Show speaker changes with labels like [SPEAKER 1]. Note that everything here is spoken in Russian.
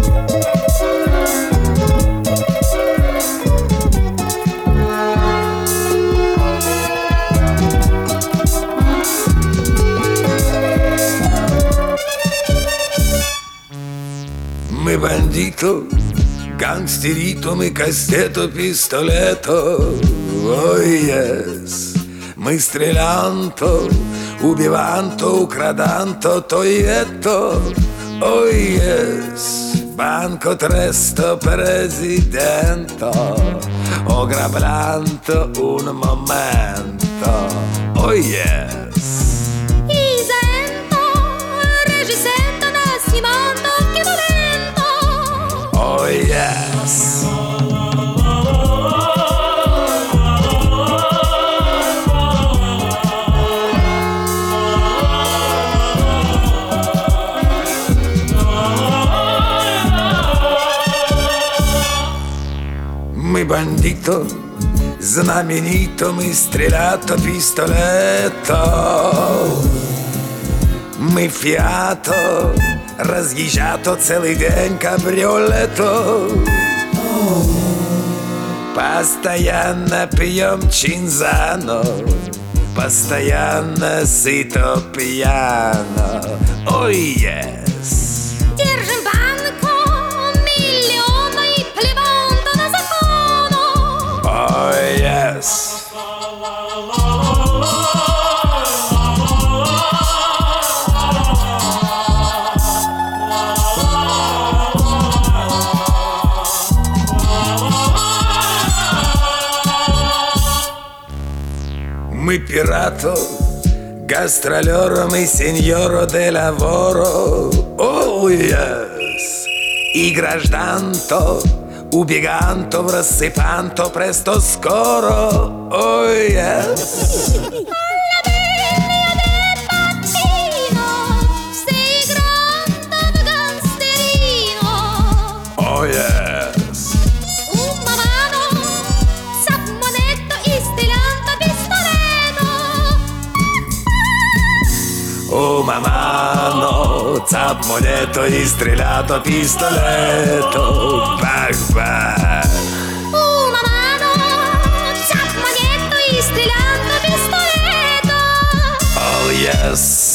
[SPEAKER 1] Мы бандито, гангстерито, мы кастето, пистолето. Ой, yes. Мы стрелянто, убиванто, украданто, тоето. Ой, yes. Banco tresto presidento, oggrablanto un momento. Oh yes.
[SPEAKER 2] Isento, regisento, nascimento, che volento.
[SPEAKER 1] Oh yes. Мы бандито, знаменито, мы стрелято, пистолето. Мы фиато, разъезжато целый день кабриолето. Постоянно пьем чинзано, постоянно сыто пьяно. Ой, yes.
[SPEAKER 2] Держим банку, миллиона и плеванто на закону.
[SPEAKER 1] Oh yes. Мы пирато, гастролеро, мы сеньоро де лаворо. Oh yes. И гражданто, убеганто, рассыпанто, престо скоро. Oh yes. Oh yes.
[SPEAKER 2] Una mano, saponetto, istilanto, pistoletto.
[SPEAKER 1] Oh mamano, zappoletto, istrillato, pistoletto. Bang bang.
[SPEAKER 2] Una mano, saponetto, istilanto, pistoletto.
[SPEAKER 1] Oh yes.